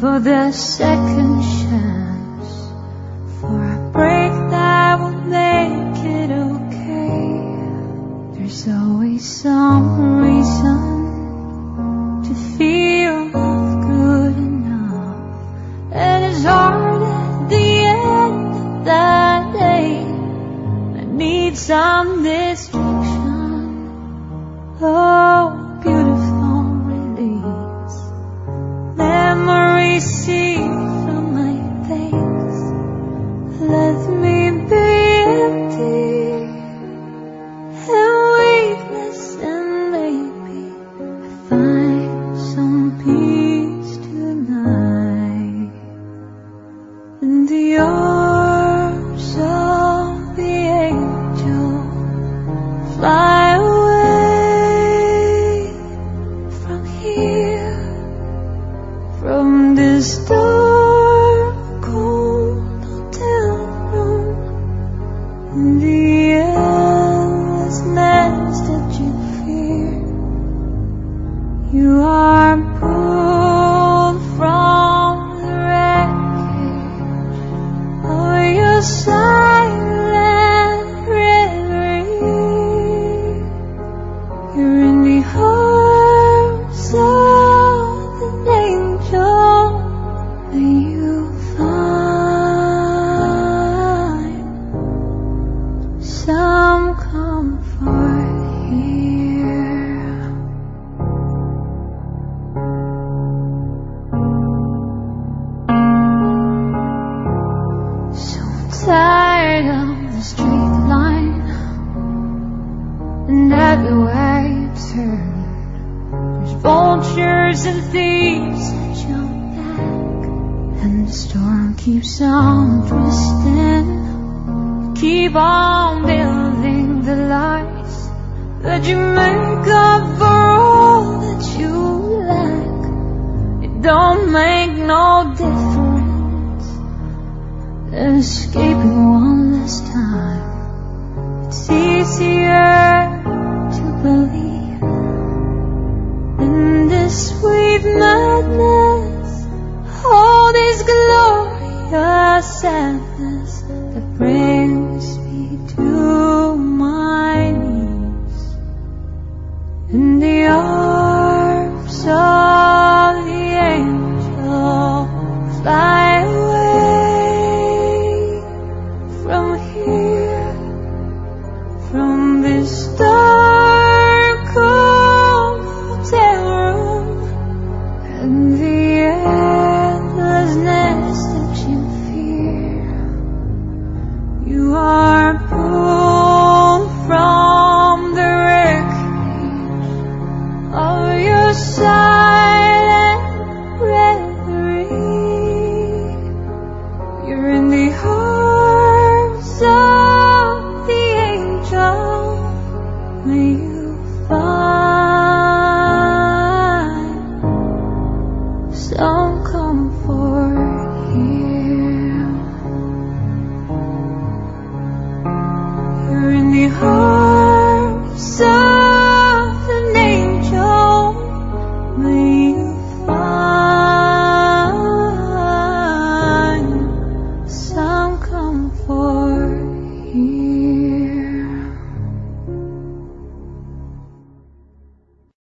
for the second chance, for a break that will make it okay. There's always some reason to feel not good enough, and it's hard at the end of that day. I need some distraction, oh, beautiful release. Memories see from my face, let me be empty and weakness, and maybe I find some peace tonight in the arms of the angel. Fly away from here, from this dark, cold hotel room, in the endlessness that you fear. You are pulled from the wreckage of your silent reverie. You're in the arms of an angel. May you find some comfort here. So tired of the straight line, and everywhere you turn, there's vultures and thieves at your back, and the storm keeps on twisting. Keep on building the lies that you make up for all that you lack. It don't make no difference, escaping one last time. It's easier to believe in this sweet madness, all this glorious sadness that brings me to my knees in the arms of the angel. Fly away from here, from this dark, cold hotel room, and the endlessness that you fear. You are pulled from the wreckage of your silent reverie. You're in the arms of the angel. May you find some comfort